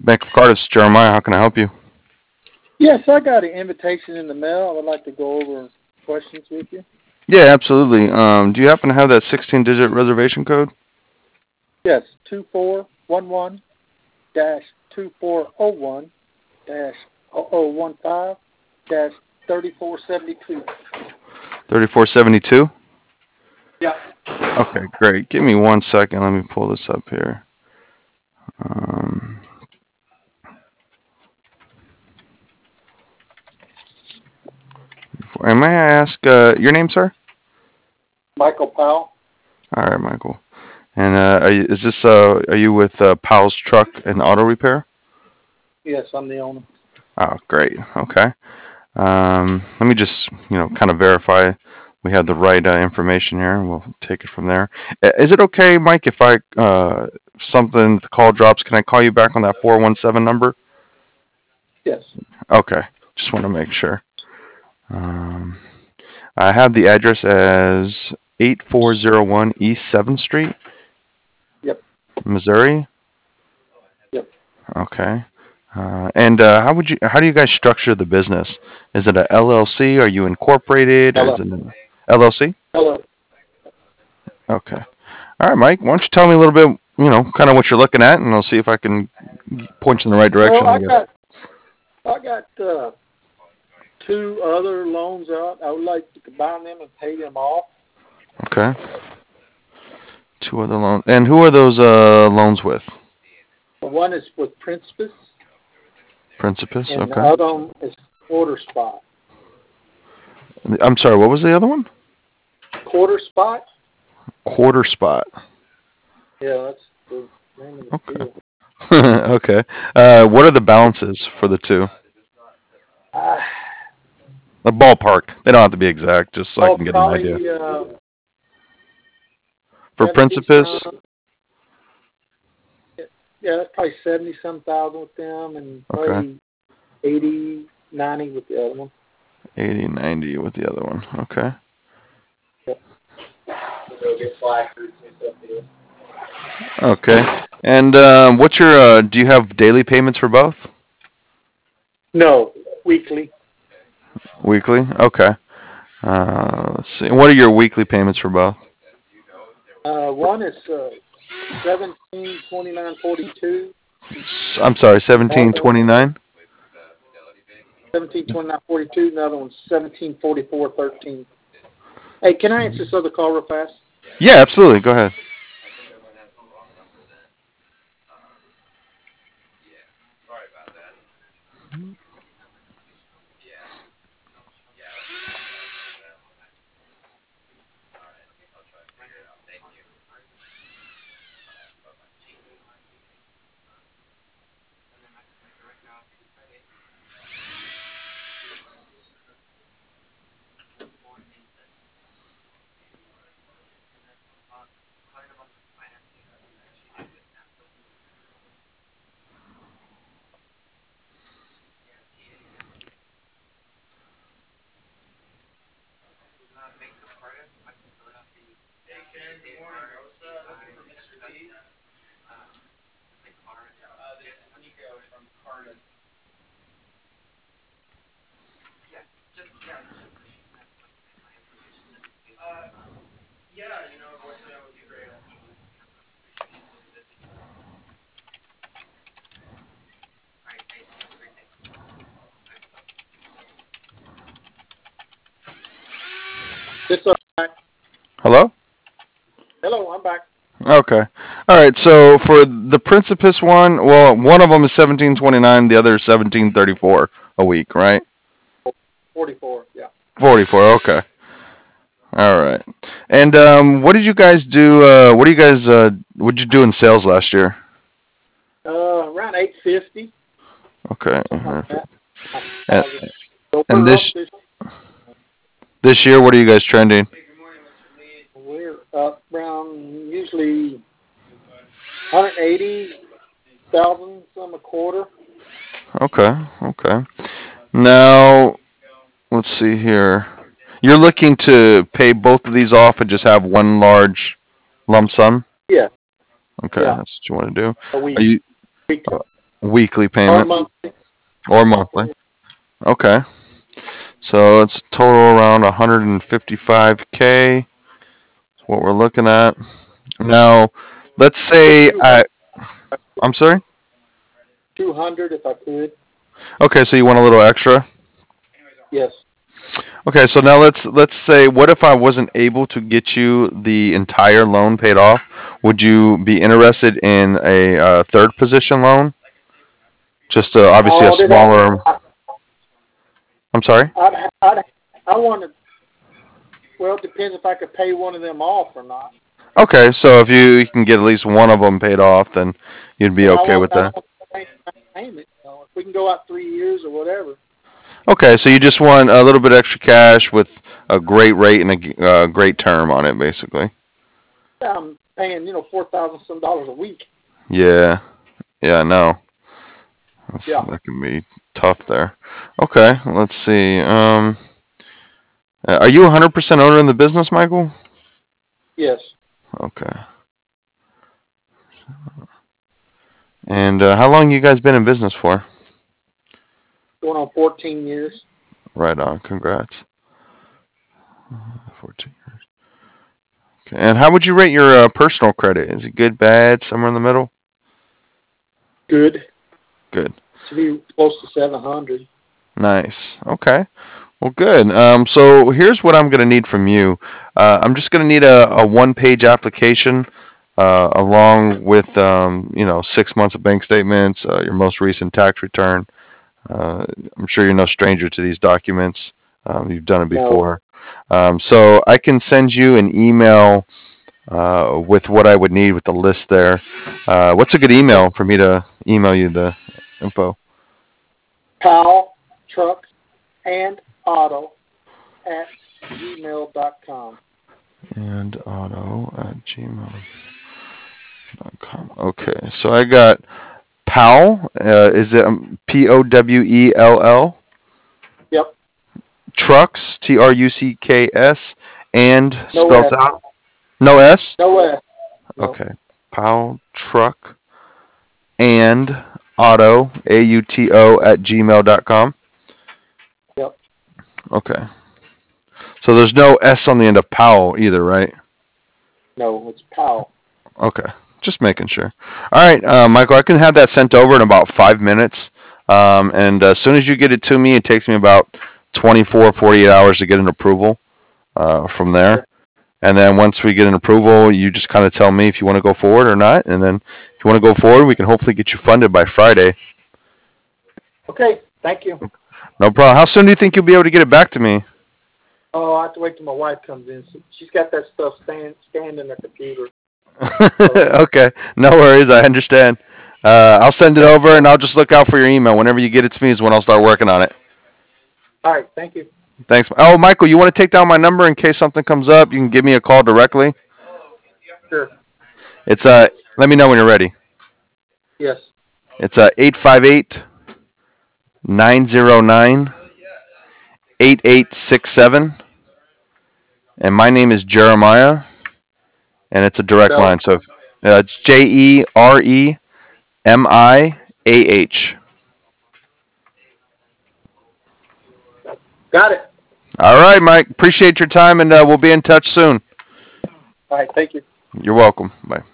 Bank of Cardiff, Jeremiah. How can I help you? Yes, I got an invitation in the mail. I would like to go over questions with you. Yeah, absolutely. Do you happen to have that 16-digit reservation code? Yes, 2411 2401 0015 3472. 3472? Yeah. Okay, great. Give me 1 second. Let me pull this up here. Um, and may I ask your name, sir? Michael Powell. All right, Michael. And are you with Powell's Truck and Auto Repair? Yes, I'm the owner. Oh, great. Okay. Let me just, kind of verify we have the right information here, and we'll take it from there. Is it okay, Mike, if the call drops, can I call you back on that 417 number? Yes. Okay. Just want to make sure. Um, I have the address as 8401 East 7th Street, Yep. Missouri. Yep. Okay. And how do you guys structure the business? Is it a LLC? Are you incorporated? Or Hello. is it an LLC? Hello. Okay. All right, Mike. Why don't you tell me a little bit, kind of what you're looking at, and I'll see if I can point you in the right direction, Well, I guess. I got two other loans out. I would like to combine them and pay them off. Okay. Two other loans. And who are those loans with? One is with Principus, Principus? and the Okay. other one is Quarter Spot. I'm sorry, what was the other one? Quarter Spot? Quarter Spot. Yeah, that's the name of the Okay. deal. Okay. What are the balances for the two? Uh, A ballpark. They don't have to be exact, just so I can get an idea. probably For 70 Principus? some. Yeah, that's probably 70-some thousand with them, and Okay. probably 80, 90 with the other one. 80, 90 with the other one. Okay. Yep. They'll get slackers and stuff here. Okay. And do you have daily payments for both? No, weekly. Weekly? Okay. Let's see. What are your weekly payments for both? One is 1729.42. I'm sorry, 1729? 1729.42. Another one's 1744.13. Hey, can I answer this other call real fast? Yeah, absolutely. Go ahead. This up back. Hello? Hello, I'm back. Okay. All right. So for the Principus one, well, one of them is 1729, the other is 1734 a week, right? 44, yeah. 44. Okay. All right. And what did you guys do? What did you do in sales last year? Around 850. Okay. Like that. And, So and we're up this year, what are you guys trending? we're up around usually 180,000 some a quarter. Okay. Okay. Now, let's see here. You're looking to pay both of these off and just have one large lump sum? Yeah, Okay, yeah. that's what you want to do. A week. Are you Week. Weekly or payment monthly. or monthly? Okay. So it's total around 155K. That's what we're looking at. Now, let's Put say 200, I'm sorry. 200 if I could. Okay, so you want a little extra? Yes. Okay, so now let's say, what if I wasn't able to get you the entire loan paid off? Would you be interested in a third position loan? Just obviously a No, smaller. I'm sorry. I wanted. Well, it depends if I could pay one of them off or not. Okay, so if you can get at least one of them paid off, then you'd be Yeah, okay with I that. want to pay my payment. If we can go out 3 years or whatever. Okay, so you just want a little bit extra cash with a great rate and a great term on it, basically. Yeah, I'm paying $4,000 some dollars a week. Yeah, yeah, no, Yeah. that can be tough there. Okay, let's see. Are you 100% owner in the business, Michael? Yes. Okay. And how long you guys been in business for? Going on 14 years. Right on. Congrats. 14 years. Okay. And how would you rate your personal credit? Is it good, bad, somewhere in the middle? Good. Good. To be close to 700. Nice. Okay. Well, good. So here's what I'm going to need from you. I'm just going to need a one-page application along with 6 months of bank statements, your most recent tax return. Uh, I'm sure you're no stranger to these documents. You've done it No. before. So I can send you an email with what I would need with the list there. What's a good email for me to email you the info? Powell Truck and Auto at gmail.com. And auto at gmail.com. Okay, so I got Powell. Is it Powell? Yep. Trucks, Trucks, and No spelt S. out. No S? No S. No. Okay. Powell Truck and Auto, AUTO at gmail.com. Yep. Okay. So there's no S on the end of Powell either, right? No, it's Powell. Okay. Just making sure. All right, Michael, I can have that sent over in about 5 minutes. And as soon as you get it to me, it takes me about 24, 48 hours to get an approval from there. And then once we get an approval, you just kind of tell me if you want to go forward or not. And then if you want to go forward, we can hopefully get you funded by Friday. Okay. Thank you. No problem. How soon do you think you'll be able to get it back to me? Oh, I have to wait till my wife comes in. She's got that stuff scanned in her computer. Okay. No worries. I understand. I'll send it over and I'll just look out for your email. Whenever you get it to me is when I'll start working on it. All right. Thank you. Thanks. Oh, Michael, you want to take down my number in case something comes up? You can give me a call directly. Sure. It's let me know when you're ready. Yes. It's 858-909-8867. And my name is Jeremiah, and it's a direct Spell line. So it's JEREMIAH. it. Got it. All right, Mike. Appreciate your time, and we'll be in touch soon. All right. Thank you. You're welcome. Bye.